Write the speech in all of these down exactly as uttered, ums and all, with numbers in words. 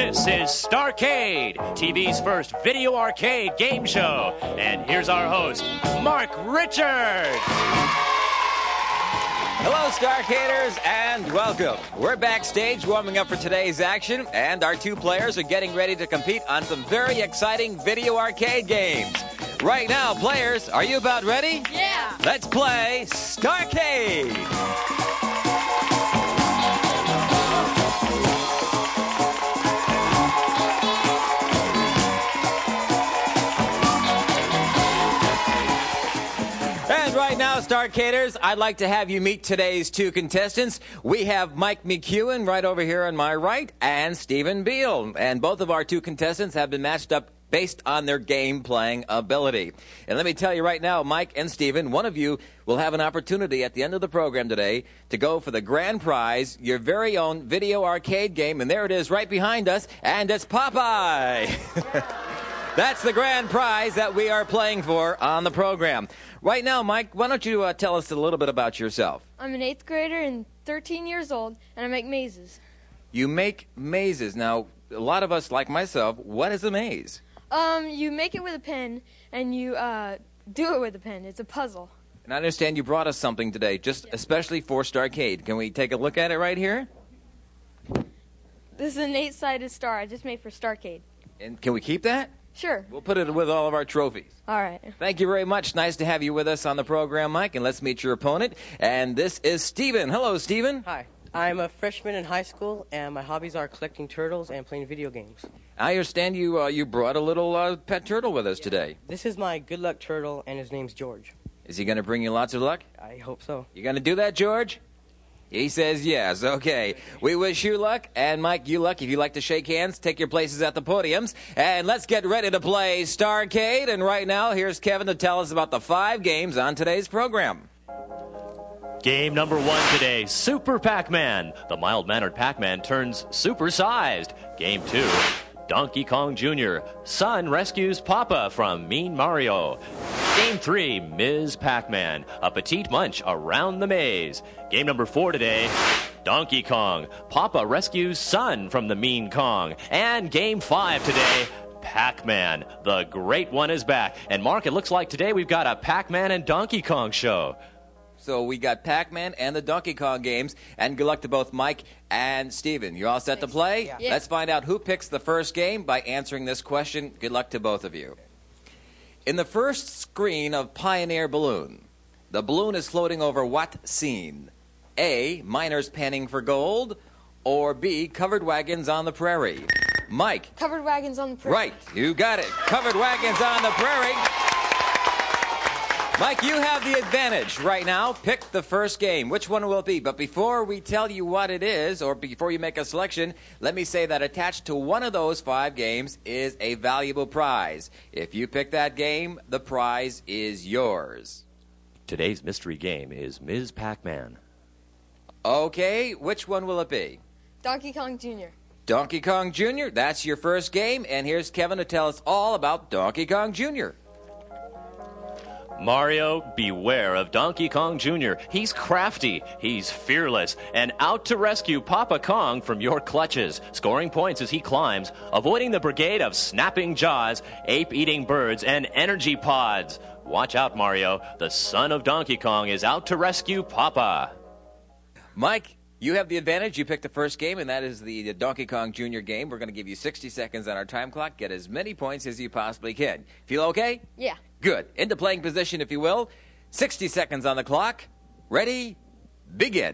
This is Starcade, T V's first video arcade game show. And here's our host, Mark Richards. Hello, Starcaders, and welcome. We're backstage warming up for today's action, and our two players are getting ready to compete on some very exciting video arcade games. Right now, players, are you about ready? Yeah. Let's play Starcade. And right now, Starcaders, I'd like to have you meet today's two contestants. We have Mike McEwen right over here on my right, and Stephen Beal. And both of our two contestants have been matched up based on their game-playing ability. And let me tell you right now, Mike and Stephen, one of you will have an opportunity at the end of the program today to go for the grand prize, your very own video arcade game. And there it is right behind us, and it's Popeye. That's the grand prize that we are playing for on the program. Right now, Mike, why don't you uh, tell us a little bit about yourself? I'm an eighth grader and thirteen years old, and I make mazes. You make mazes. Now, a lot of us, like myself, what is a maze? Um, you make it with a pen, and you uh, do it with a pen. It's a puzzle. And I understand you brought us something today, just Yeah. especially for Starcade. Can we take a look at it right here? This is an eight-sided star I just made for Starcade. And can we keep that? Sure. We'll put it with all of our trophies. All right. Thank you very much. Nice to have you with us on the program, Mike. And let's meet your opponent. And this is Stephen. Hello, Stephen. Hi. I'm a freshman in high school, and my hobbies are collecting turtles and playing video games. I understand you uh, you brought a little uh, pet turtle with us today. This is my good luck turtle, and his name's George. Is he going to bring you lots of luck? I hope so. You going to do that, George? He says yes. Okay. We wish you luck, and Mike, you luck. If you'd like to shake hands, take your places at the podiums. And let's get ready to play Starcade. And right now, here's Kevin to tell us about the five games on today's program. Game number one today, Super Pac-Man. The mild-mannered Pac-Man turns super-sized. Game two, Donkey Kong Junior Son rescues Papa from Mean Mario. Game three, Miz Pac-Man, a petite munch around the maze. Game number four today, Donkey Kong. Papa rescues Son from the Mean Kong. And game five today, Pac-Man. The great one is back. And Mark, it looks like today we've got a Pac-Man and Donkey Kong show. So we got Pac-Man and the Donkey Kong games, and good luck to both Mike and Steven. You all set to play? Yeah. Yeah. Let's find out who picks the first game by answering this question. Good luck to both of you. In the first screen of Pioneer Balloon, the balloon is floating over what scene? A, miners panning for gold, or B, covered wagons on the prairie? Mike. Covered wagons on the prairie. Right, you got it. Covered wagons on the prairie. Mike, you have the advantage right now. Pick the first game. Which one will it be? But before we tell you what it is, or before you make a selection, let me say that attached to one of those five games is a valuable prize. If you pick that game, the prize is yours. Today's mystery game is Miz Pac-Man. Okay, which one will it be? Donkey Kong Junior Donkey Kong Junior, that's your first game, and here's Kevin to tell us all about Donkey Kong Junior Mario, beware of Donkey Kong Junior He's crafty, he's fearless, and out to rescue Papa Kong from your clutches, scoring points as he climbs, avoiding the brigade of snapping jaws, ape-eating birds, and energy pods. Watch out, Mario. The son of Donkey Kong is out to rescue Papa. Mike, you have the advantage. You picked the first game, and that is the Donkey Kong Junior game. We're going to give you sixty seconds on our time clock. Get as many points as you possibly can. Feel okay? Yeah. Good. Into playing position, if you will. sixty seconds on the clock. Ready? Begin.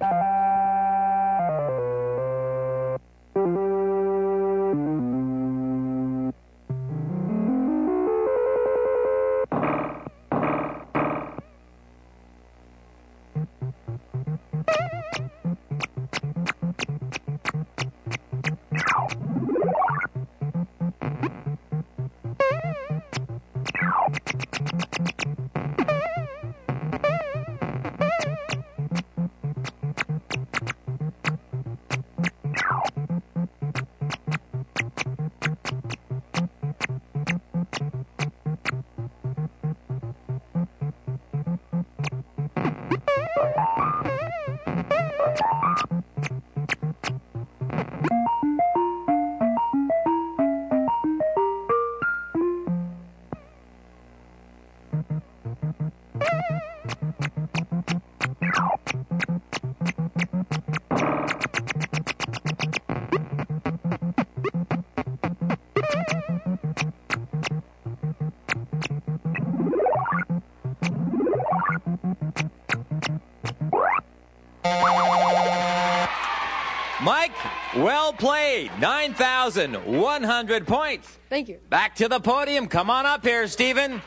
Well played. nine thousand one hundred points. Thank you. Back to the podium. Come on up here, Stephen.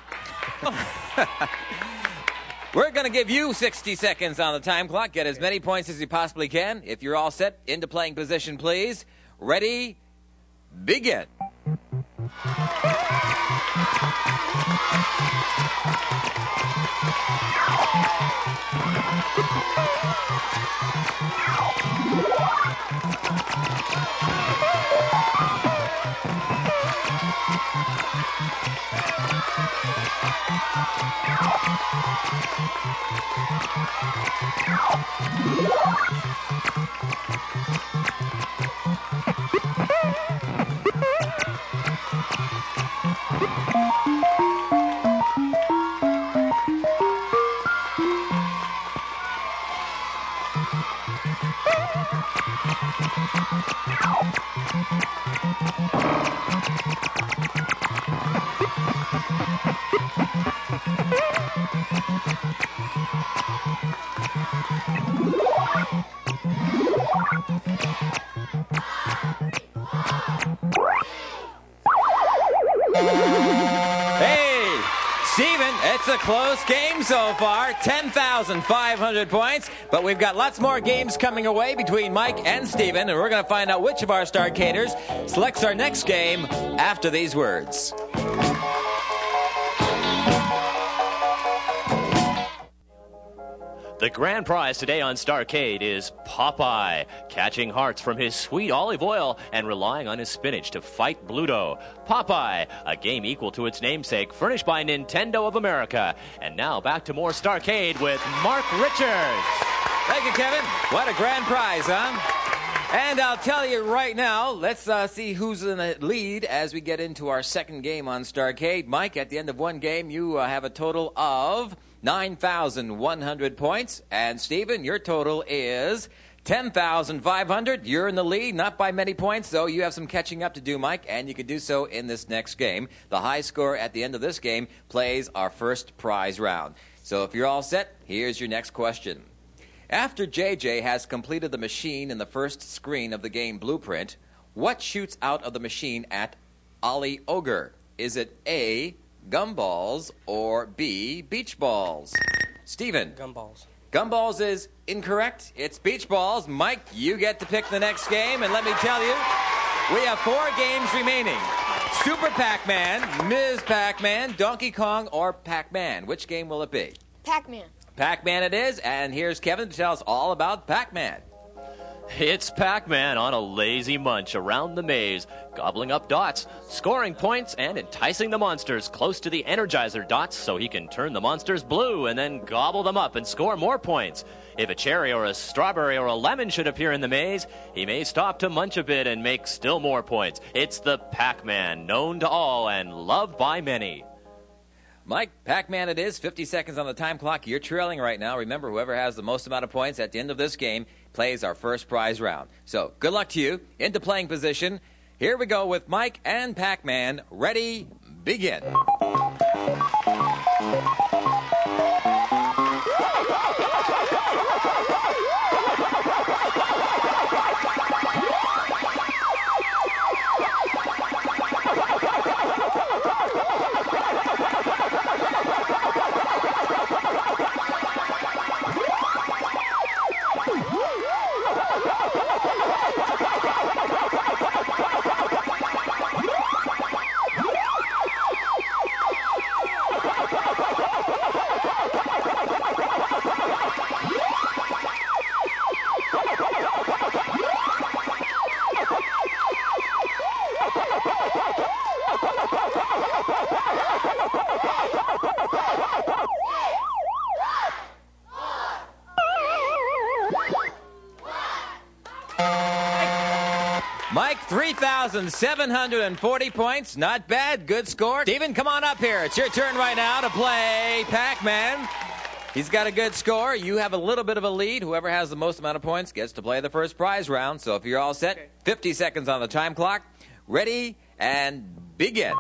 We're going to give you sixty seconds on the time clock. Get as many points as you possibly can. If you're all set, into playing position, please. Ready, begin. Hey, Stephen, it's a close game so far. ten thousand five hundred points. But we've got lots more games coming away between Mike and Stephen, and we're going to find out which of our Starcaders selects our next game after these words. The grand prize today on Starcade is Popeye, catching hearts from his sweet olive oil and relying on his spinach to fight Bluto. Popeye, a game equal to its namesake, furnished by Nintendo of America. And now back to more Starcade with Mark Richards. Thank you, Kevin. What a grand prize, huh? And I'll tell you right now, let's uh, see who's in the lead as we get into our second game on Starcade. Mike, at the end of one game, you uh, have a total of nine thousand one hundred points. And Stephen, your total is ten thousand five hundred. You're in the lead, not by many points, though. You have some catching up to do, Mike, and you can do so in this next game. The high score at the end of this game plays our first prize round. So if you're all set, here's your next question. After J J has completed the machine in the first screen of the game Blueprint, what shoots out of the machine at Ollie Ogre? Is it A, gumballs, or B, beach balls? Stephen. Gumballs. Gumballs is incorrect. It's beach balls. Mike, you get to pick the next game, and let me tell you, we have four games remaining. Super Pac-Man, Miz Pac-Man, Donkey Kong, or Pac-Man. Which game will it be? Pac-Man. Pac-Man it is, and here's Kevin to tell us all about Pac-Man. It's Pac-Man on a lazy munch around the maze, gobbling up dots, scoring points, and enticing the monsters close to the Energizer dots so he can turn the monsters blue and then gobble them up and score more points. If a cherry or a strawberry or a lemon should appear in the maze, he may stop to munch a bit and make still more points. It's the Pac-Man, known to all and loved by many. Mike, Pac-Man it is. fifty seconds on the time clock. You're trailing right now. Remember, whoever has the most amount of points at the end of this game plays our first prize round. So, good luck to you. Into playing position. Here we go with Mike and Pac-Man. Ready, begin. Mike, three thousand seven hundred forty points. Not bad. Good score. Steven, come on up here. It's your turn right now to play Pac-Man. He's got a good score. You have a little bit of a lead. Whoever has the most amount of points gets to play the first prize round. So if you're all set, okay. fifty seconds on the time clock. Ready and begin.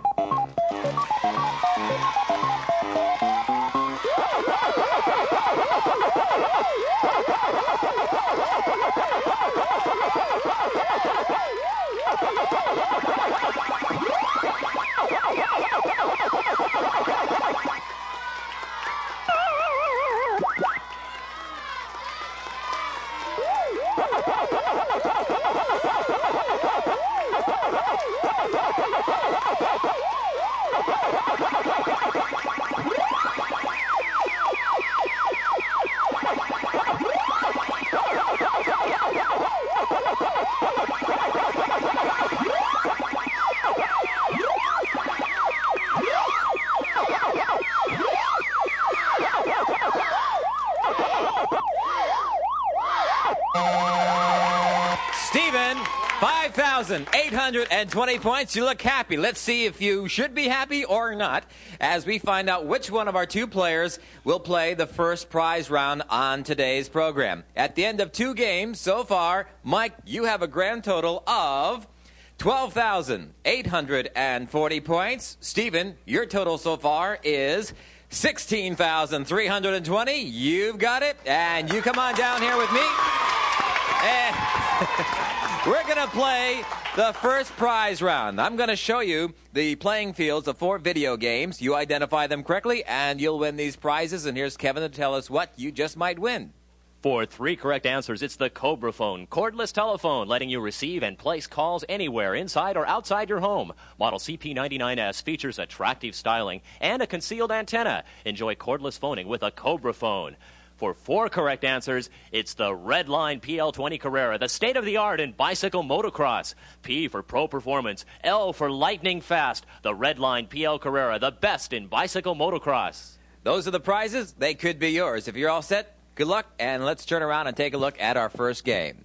five thousand eight hundred twenty points. You look happy. Let's see if you should be happy or not as we find out which one of our two players will play the first prize round on today's program. At the end of two games so far, Mike, you have a grand total of twelve thousand eight hundred forty points. Stephen, your total so far is sixteen thousand three hundred twenty. You've got it. And you come on down here with me. And we're going to play the first prize round. I'm going to show you the playing fields of four video games. You identify them correctly, and you'll win these prizes. And here's Kevin to tell us what you just might win. For three correct answers, it's the Cobra Phone, cordless telephone, letting you receive and place calls anywhere, inside or outside your home. Model C P ninety-nine S features attractive styling and a concealed antenna. Enjoy cordless phoning with a Cobra Phone. For four correct answers, it's the Redline P L twenty Carrera, the state-of-the-art in bicycle motocross. P for Pro Performance, L for Lightning Fast, the Redline P L Carrera, the best in bicycle motocross. Those are the prizes. They could be yours. If you're all set, good luck, and let's turn around and take a look at our first game.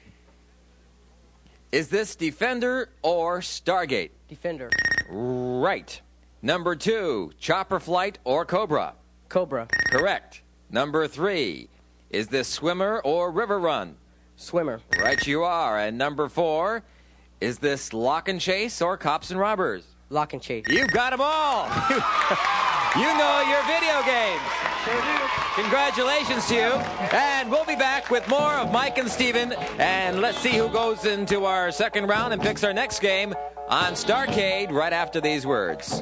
Is this Defender or Stargate? Defender. Right. Number two, Chopper Flight or Cobra? Cobra. Correct. Number three, is this Swimmer or River Run? Swimmer. Right you are. And number four, is this Lock and Chase or Cops and Robbers? Lock and Chase. You've got them all. You know your video games. Sure do. Congratulations to you. And we'll be back with more of Mike and Steven. And let's see who goes into our second round and picks our next game on Starcade right after these words.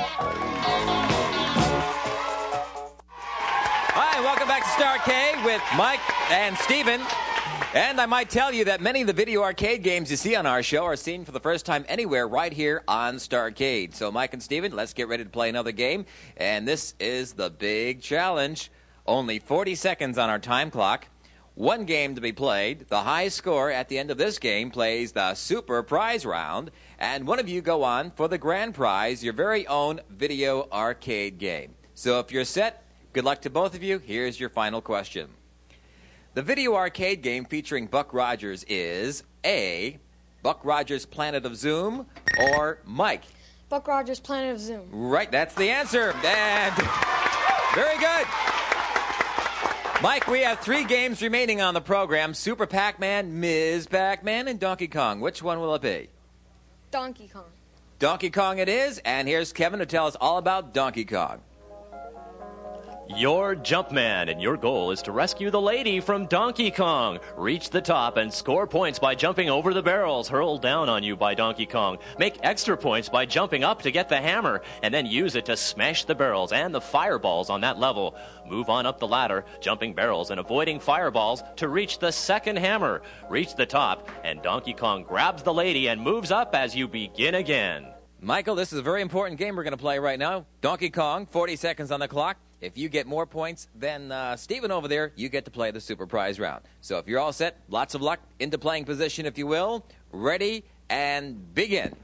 Hi, welcome back to Starcade with Mike and Steven. And I might tell you that many of the video arcade games you see on our show are seen for the first time anywhere right here on Starcade. So Mike and Steven, let's get ready to play another game. And this is the big challenge. Only forty seconds on our time clock. One game to be played. The high score at the end of this game plays the super prize round. And one of you go on for the grand prize, your very own video arcade game. So if you're set, good luck to both of you. Here's your final question. The video arcade game featuring Buck Rogers is A, Buck Rogers' Planet of Zoom, or Mike? Buck Rogers' Planet of Zoom. Right, that's the answer. And very good. Mike, we have three games remaining on the program. Super Pac-Man, Miz Pac-Man, and Donkey Kong. Which one will it be? Donkey Kong. Donkey Kong it is, and here's Kevin to tell us all about Donkey Kong. You're Jumpman, and your goal is to rescue the lady from Donkey Kong. Reach the top and score points by jumping over the barrels hurled down on you by Donkey Kong. Make extra points by jumping up to get the hammer, and then use it to smash the barrels and the fireballs on that level. Move on up the ladder, jumping barrels and avoiding fireballs to reach the second hammer. Reach the top, and Donkey Kong grabs the lady and moves up as you begin again. Michael, this is a very important game we're going to play right now. Donkey Kong, forty seconds on the clock. If you get more points than uh, Steven over there, you get to play the super prize round. So if you're all set, lots of luck, into playing position if you will. Ready, and begin.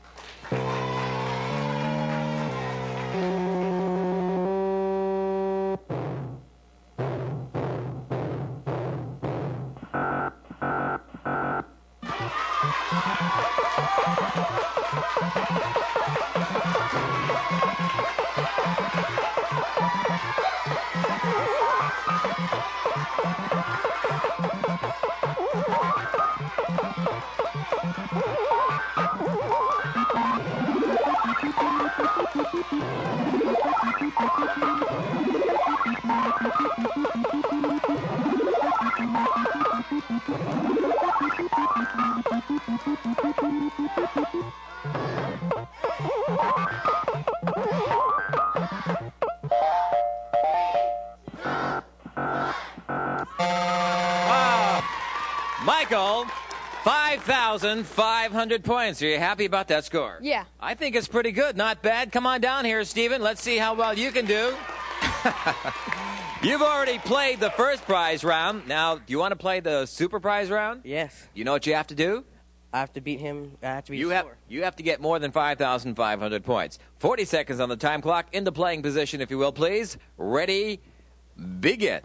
Michael, five thousand five hundred points. Are you happy about that score? Yeah. I think it's pretty good. Not bad. Come on down here, Steven. Let's see how well you can do. You've already played the first prize round. Now, do you want to play the super prize round? Yes. You know what you have to do? I have to beat him. I have to beat You his have, score. you have to get more than five thousand five hundred points. forty seconds on the time clock. Into playing position, if you will, please. Ready, begin.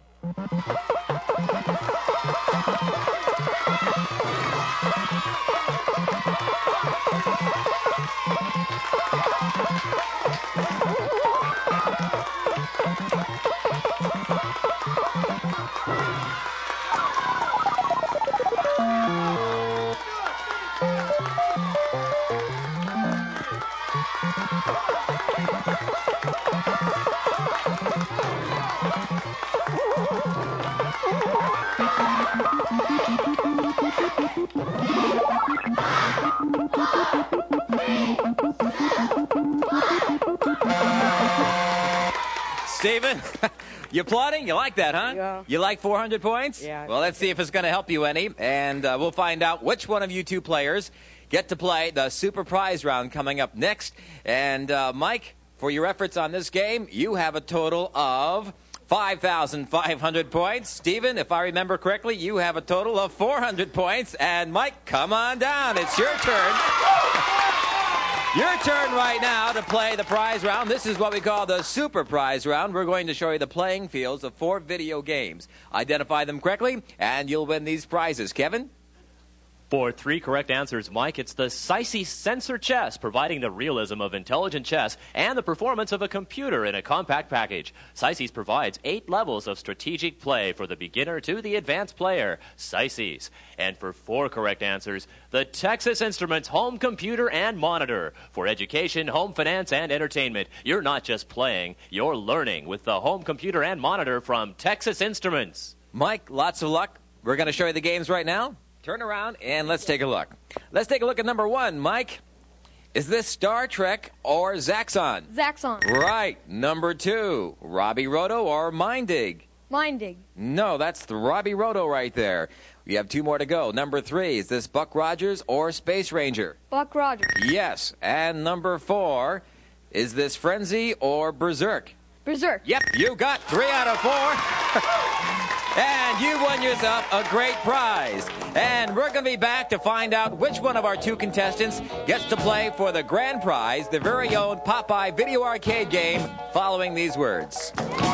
Stephen. You applauding? You like that, huh? Yeah. You like four hundred points? Yeah. Well, let's see if it's going to help you any, and uh, we'll find out which one of you two players get to play the Super Prize round coming up next. And, uh, Mike, for your efforts on this game, you have a total of five thousand five hundred points. Stephen, if I remember correctly, you have a total of four hundred points. And, Mike, come on down. It's your turn. Your turn right now to play the prize round. This is what we call the Super Prize round. We're going to show you the playing fields of four video games. Identify them correctly, and you'll win these prizes. Kevin? For three correct answers, Mike, it's the Sicey Sensor Chess, providing the realism of intelligent chess and the performance of a computer in a compact package. Sicey's provides eight levels of strategic play for the beginner to the advanced player. Sicey's. And for four correct answers, the Texas Instruments Home Computer and Monitor. For education, home finance, and entertainment. You're not just playing, you're learning with the Home Computer and Monitor from Texas Instruments. Mike, lots of luck. We're going to show you the games right now. Turn around and let's take a look. Let's take a look at number one. Mike, is this Star Trek or Zaxxon? Zaxxon. Right. Number two, Robbie Roto or Mindig? Mindig. No, that's the Robbie Roto right there. We have two more to go. Number three, is this Buck Rogers or Space Ranger? Buck Rogers. Yes. And number four, is this Frenzy or Berserk? Berserk. Yep, you got three out of four. And you won yourself a great prize. And we're going to be back to find out which one of our two contestants gets to play for the grand prize, the very own Popeye Video Arcade game, following these words.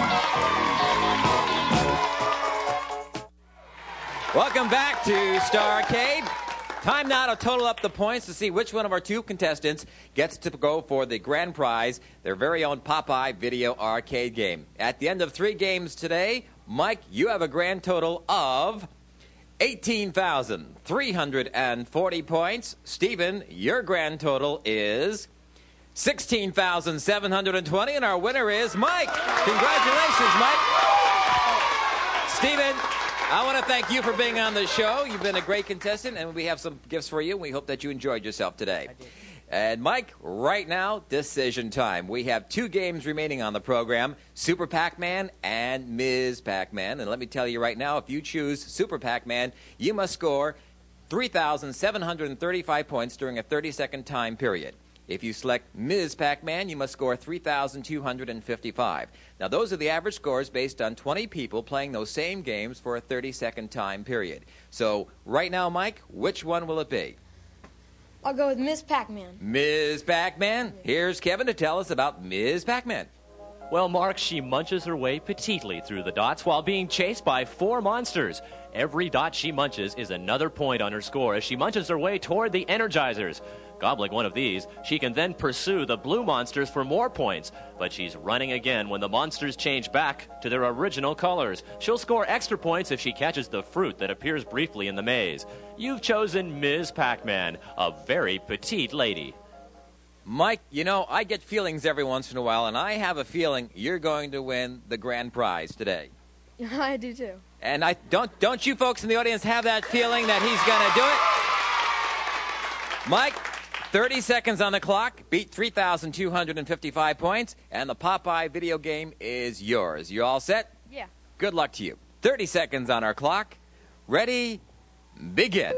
Welcome back to Star Arcade. Time now to total up the points to see which one of our two contestants gets to go for the grand prize, their very own Popeye Video Arcade game. At the end of three games today, Mike, you have a grand total of eighteen thousand three hundred forty points. Stephen, your grand total is sixteen thousand seven hundred twenty, and our winner is Mike. Congratulations, Mike. Stephen, I want to thank you for being on the show. You've been a great contestant, and we have some gifts for you, and we hope that you enjoyed yourself today. I did. And Mike, right now, decision time. We have two games remaining on the program, Super Pac-Man and Miz Pac-Man. And let me tell you right now, if you choose Super Pac-Man, you must score three thousand seven hundred thirty-five points during a thirty-second time period. If you select Miz Pac-Man, you must score three thousand two hundred fifty-five. Now, those are the average scores based on twenty people playing those same games for a thirty-second time period. So, right now, Mike, which one will it be? I'll go with Miz Pac-Man. Miz Pac-Man. Here's Kevin to tell us about Miz Pac-Man. Well, Mark, she munches her way petitely through the dots while being chased by four monsters. Every dot she munches is another point on her score as she munches her way toward the Energizers. Gobbling one of these, she can then pursue the blue monsters for more points, but she's running again when the monsters change back to their original colors. She'll score extra points if she catches the fruit that appears briefly in the maze. You've chosen Miz Pac-Man, a very petite lady. Mike, you know, I get feelings every once in a while, and I have a feeling you're going to win the grand prize today. I do too. And I don't don't you folks in the audience have that feeling that he's going to do it? Mike, thirty seconds on the clock, beat three thousand two hundred fifty-five points, and the Popeye video game is yours. You all set? Yeah. Good luck to you. thirty seconds on our clock. Ready? Begin.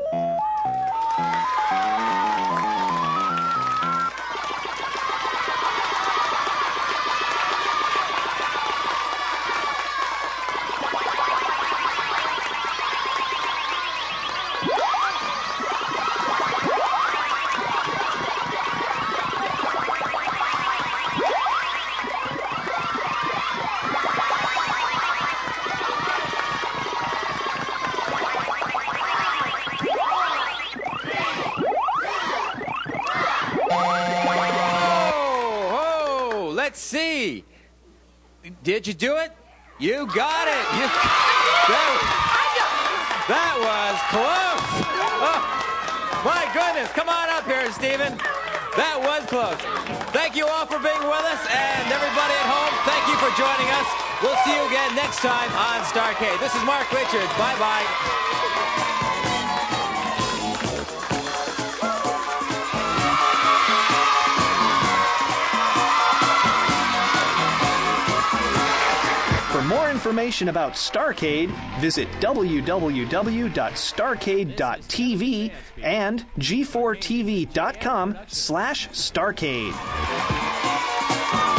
Let's see. Did you do it? You got it. You, that, that was close. Oh, my goodness. Come on up here, Stephen. That was close. Thank you all for being with us, and everybody at home, thank you for joining us. We'll see you again next time on Starcade. This is Mark Richards. Bye-bye. information about Starcade, visit w w w dot starcade dot t v and g four t v dot com slash starcade.